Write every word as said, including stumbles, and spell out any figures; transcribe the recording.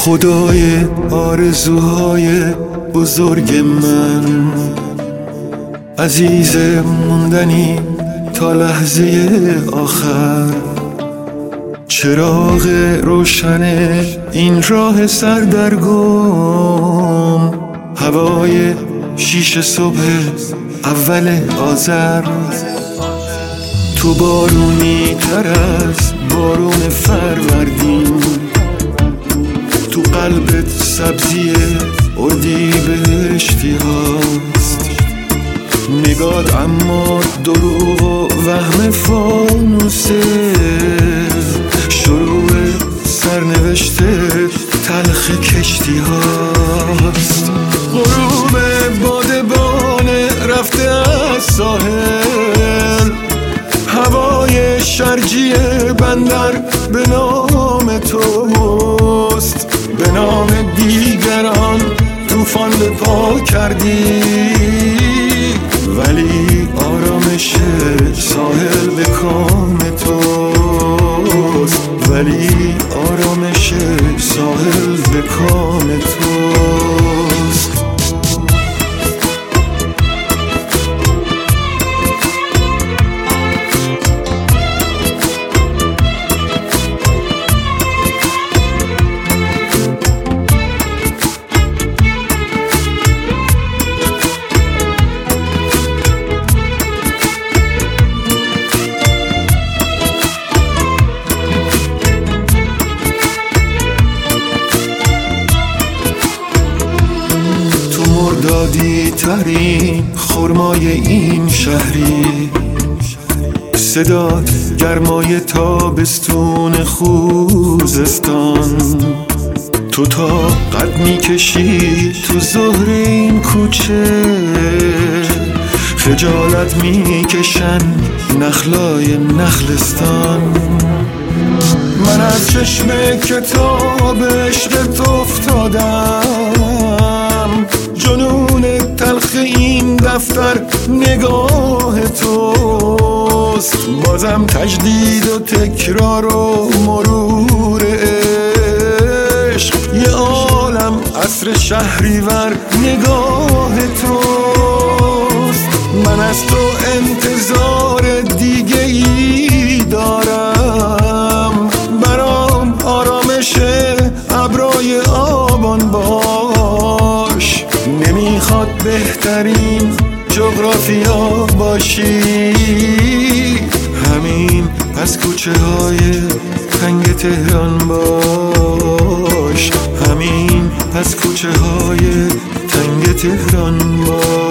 خدای آرزوهای بزرگ من، عزیز موندنی تا لحظه آخر، چراغ روشن این راه سردرگم، هوای شیش صبح اول آذر. تو بارونی تر از بارون فروردین، تو قلبت سبزی اردی بهشتی هاست، نگات اما دروغ و وهم فانوسه، شروع سرنوشت تلخ کشتی هاست. غروب بادبان رفته از ساحل، هوای شرجی بندر به نام توست، به نام دیگران طوفان به پا کردی، ولی آرامش ساحل به کام توست، ولی آرامش ساحل به کام توست. دادی ترین خرمای این شهری، صدات گرمای تابستون خوزستان، تو تا قد میکشی تو ظهر این کوچه، خجالت میکشن نخلای نخلستان. من از چشم کتاب عشقت افتادم، جنون تلخ این دفتر نگاه توست، بازم تجدید و تکرار و مرور عشق، یه عالم عصر شهریور نگاه توست. من از تو انتظار دیگه ای دارم، برام آرامش ابرای آبان باش، نمیخواد بهترین جغرافیا باشی، همین از کوچه های تنگ تهران باش، همین از کوچه های تنگ تهران باش.